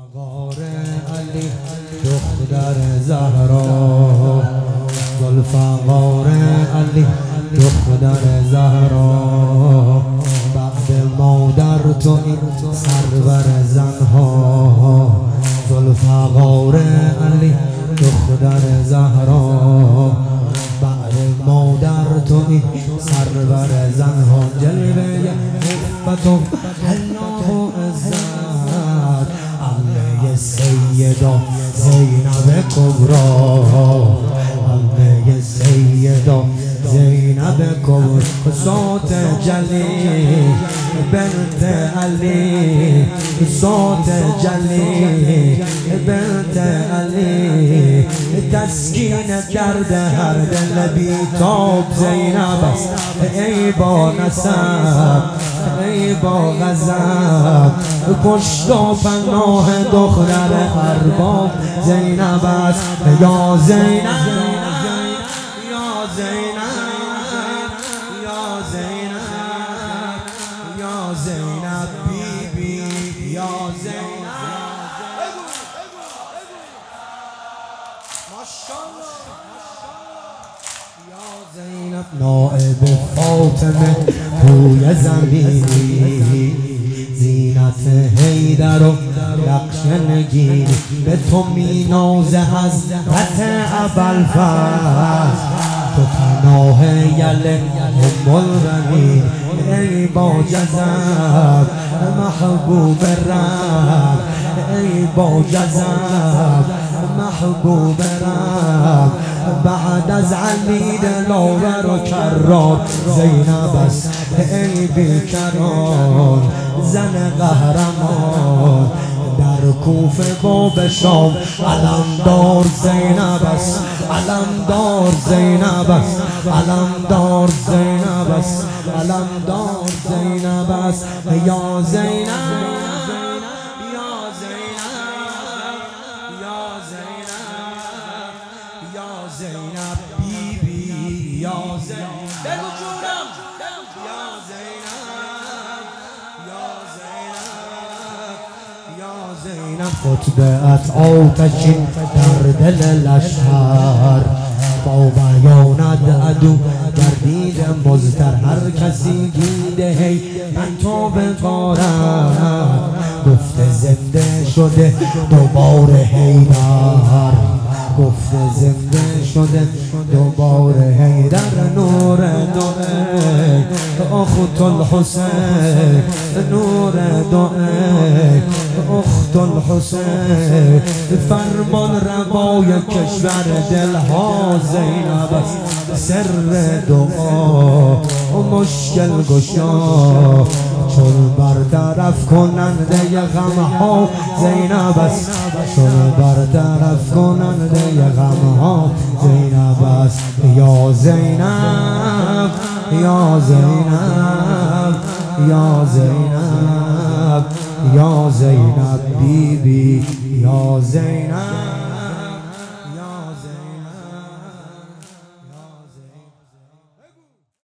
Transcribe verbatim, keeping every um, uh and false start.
زلفقار علی دختر زهرا، زلفقار علی دختر زهرا، بعد مادر تو این سرور زنها. زلفقار علی دختر زهرا، بعد مادر تو این سرور زنها. جلوه حفت و حیا و عزت عمه سیدا زینب کبرا، عمه سیدا زینب کبرا. صوت جلی بنت علی، صوت جلی بنت علی، تسکین کرده هر دل بیتاب زینب است. ای با نسب ای با غضب، پشت و پناه دختر ارباب زینب است. یا زینب یا زینب یا زینب یا زینب بی بی یا زینب. یا زینب نائب فاطمه روی زمینی، زینت حیدر و نقش نگین، به تو می نازه حضرت ابوالفضل، تو پناه یل ام البنین. ای با جذب محبوب رب، ای با جذب محبوب رب، بعد از علی دلاور و کرار زینب است. ای بیکران زن قهرمان، در کوفه و به شام علمدار زینب است. علمدار زینب است، علمدار زینب است، علمدار زینب است. یا زینب یا زینب یا زینب یا زینب بی بی یا زینب. بگو جونم یا زینب یا زینب یا زینب. خطبه‌ات آتشین در دل لشکر، با بیانت عدو گردید مضطر. هر کسی دیده هی من تو بقارم، گفته زنده شده دوباره حیدر، گفته زنده شده دوباره حیدر. نور دوئه اخت الحسین، نور دوئه اخت الحسین، فرمان روای کشور دلها زینب است. سر دعا و مشکل گشا، چون برطرف کننده غمها زینب است، چون برطرف کننده غمها زینب است. یا زینب یا زینب یا زینب یا زینب بی بی یا زینب.